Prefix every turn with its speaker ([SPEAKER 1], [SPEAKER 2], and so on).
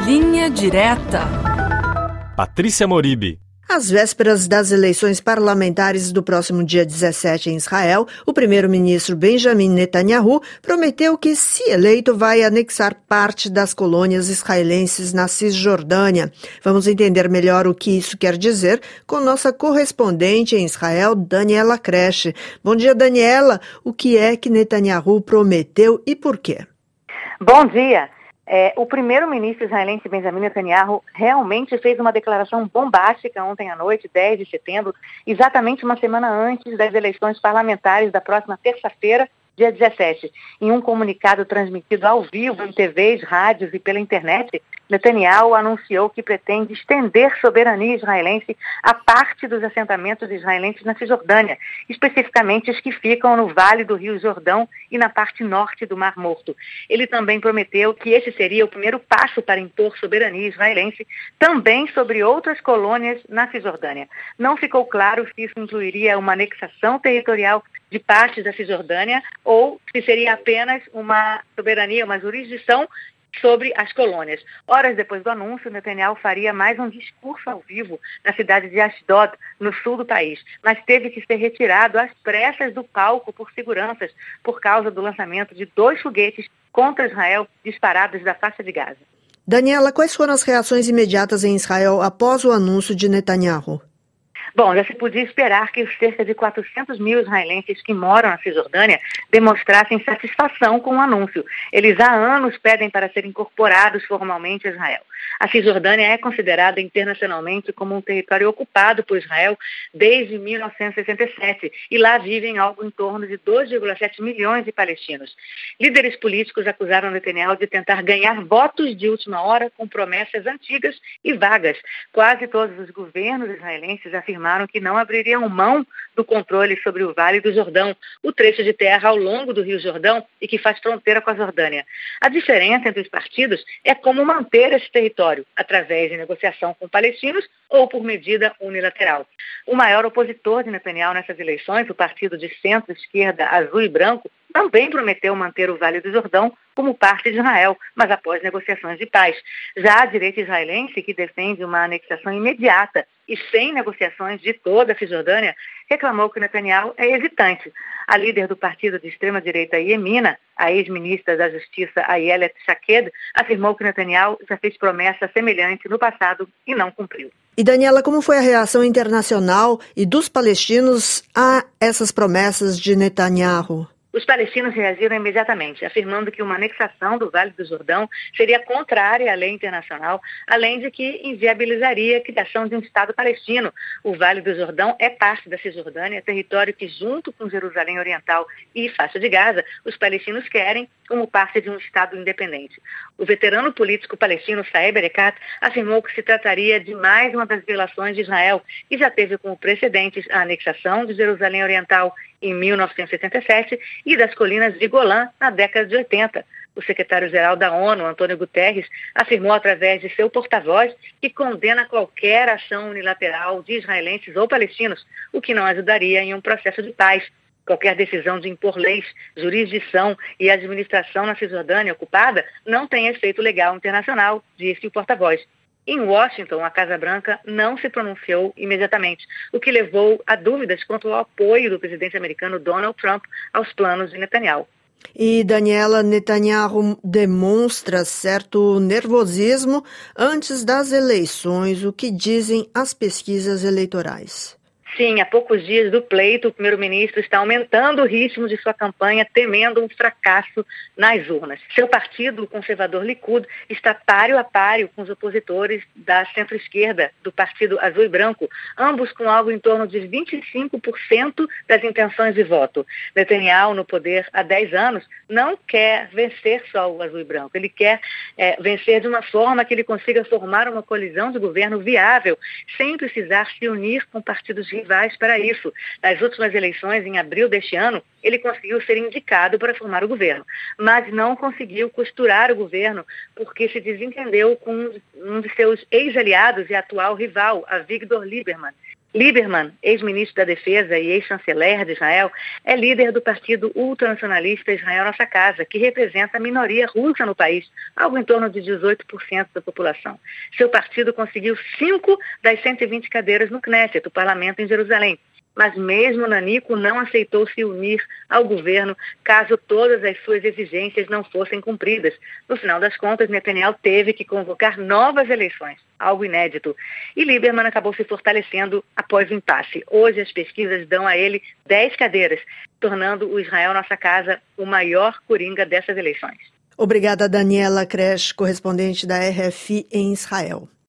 [SPEAKER 1] Linha Direta.
[SPEAKER 2] Patrícia Moribe.
[SPEAKER 3] Às vésperas das eleições parlamentares do próximo dia 17 em Israel, o primeiro-ministro Benjamin Netanyahu prometeu que, se eleito, vai anexar parte das colônias israelenses na Cisjordânia. Vamos entender melhor o que isso quer dizer com nossa correspondente em Israel, Daniela Creche. Bom dia, Daniela. O que é que Netanyahu prometeu e por quê?
[SPEAKER 4] Bom dia. O primeiro-ministro israelense Benjamin Netanyahu realmente fez uma declaração bombástica ontem à noite, 10 de setembro, exatamente uma semana antes das eleições parlamentares da próxima terça-feira, dia 17. Em um comunicado transmitido ao vivo em TVs, rádios e pela internet, Netanyahu anunciou que pretende estender soberania israelense a parte dos assentamentos israelenses na Cisjordânia, especificamente os que ficam no Vale do Rio Jordão e na parte norte do Mar Morto. Ele também prometeu que esse seria o primeiro passo para impor soberania israelense também sobre outras colônias na Cisjordânia. Não ficou claro se isso incluiria uma anexação territorial de partes da Cisjordânia ou se seria apenas uma soberania, uma jurisdição sobre as colônias. Horas depois do anúncio, Netanyahu faria mais um discurso ao vivo na cidade de Ashdod, no sul do país, mas teve que ser retirado às pressas do palco por seguranças, por causa do lançamento de 2 foguetes contra Israel disparados da faixa de Gaza.
[SPEAKER 3] Daniela, quais foram as reações imediatas em Israel após o anúncio de Netanyahu?
[SPEAKER 4] Bom, já se podia esperar que os cerca de 400 mil israelenses que moram na Cisjordânia demonstrassem satisfação com o anúncio. Eles há anos pedem para serem incorporados formalmente a Israel. A Cisjordânia é considerada internacionalmente como um território ocupado por Israel desde 1967 e lá vivem algo em torno de 2,7 milhões de palestinos. Líderes políticos acusaram Netanyahu de tentar ganhar votos de última hora com promessas antigas e vagas. Quase todos os governos israelenses afirmaram que não abririam mão do controle sobre o Vale do Jordão, o trecho de terra ao longo do Rio Jordão e que faz fronteira com a Jordânia. A diferença entre os partidos é como manter esse território, através de negociação com palestinos ou por medida unilateral. O maior opositor de Netanyahu nessas eleições, o partido de centro-esquerda Azul e Branco, também prometeu manter o Vale do Jordão como parte de Israel, mas após negociações de paz. Já a direita israelense, que defende uma anexação imediata e sem negociações de toda a Cisjordânia, reclamou que Netanyahu é hesitante. A líder do partido de extrema-direita Yemina, a ex-ministra da Justiça Ayelet Shaked, afirmou que Netanyahu já fez promessa semelhante no passado e não cumpriu.
[SPEAKER 3] E Daniela, como foi a reação internacional e dos palestinos a essas promessas de Netanyahu?
[SPEAKER 4] Os palestinos reagiram imediatamente, afirmando que uma anexação do Vale do Jordão seria contrária à lei internacional, além de que inviabilizaria a criação de um Estado palestino. O Vale do Jordão é parte da Cisjordânia, território que, junto com Jerusalém Oriental e faixa de Gaza, os palestinos querem como parte de um Estado independente. O veterano político palestino Saeb Erekat afirmou que se trataria de mais uma das violações de Israel, que já teve como precedentes a anexação de Jerusalém Oriental em 1977 e das colinas de Golã na década de 80. O secretário-geral da ONU, Antônio Guterres, afirmou através de seu porta-voz que condena qualquer ação unilateral de israelenses ou palestinos, o que não ajudaria em um processo de paz. Qualquer decisão de impor leis, jurisdição e administração na Cisjordânia ocupada não tem efeito legal internacional, disse o porta-voz. Em Washington, a Casa Branca não se pronunciou imediatamente, o que levou a dúvidas quanto ao apoio do presidente americano Donald Trump aos planos de Netanyahu.
[SPEAKER 3] E Daniela, Netanyahu demonstra certo nervosismo antes das eleições, o que dizem as pesquisas eleitorais.
[SPEAKER 4] Sim, há poucos dias do pleito, o primeiro-ministro está aumentando o ritmo de sua campanha, temendo um fracasso nas urnas. Seu partido, o conservador Likud, está páreo a páreo com os opositores da centro-esquerda, do partido Azul e Branco, ambos com algo em torno de 25% das intenções de voto. Netanyahu, no poder há 10 anos, não quer vencer só o Azul e Branco. Ele quer vencer de uma forma que ele consiga formar uma colisão de governo viável, sem precisar se unir com partidos rivais para isso. Nas últimas eleições, em abril deste ano, ele conseguiu ser indicado para formar o governo, mas não conseguiu costurar o governo porque se desentendeu com um de seus ex-aliados e atual rival, Avigdor Lieberman. Lieberman, ex-ministro da Defesa e ex-chanceler de Israel, é líder do partido ultranacionalista Israel Nossa Casa, que representa a minoria russa no país, algo em torno de 18% da população. Seu partido conseguiu 5 das 120 cadeiras no Knesset, o parlamento em Jerusalém. Mas mesmo Nanico não aceitou se unir ao governo caso todas as suas exigências não fossem cumpridas. No final das contas, Netanyahu teve que convocar novas eleições, algo inédito. E Lieberman acabou se fortalecendo após o impasse. Hoje as pesquisas dão a ele 10 cadeiras, tornando o Israel Nossa Casa o maior coringa dessas eleições.
[SPEAKER 3] Obrigada, Daniela Kresh, correspondente da RFI em Israel.